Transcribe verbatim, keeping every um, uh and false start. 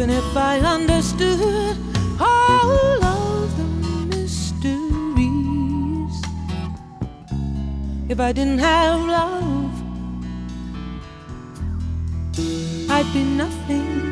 Even if I understood all of the mysteries, if I didn't have love, I'd be nothing.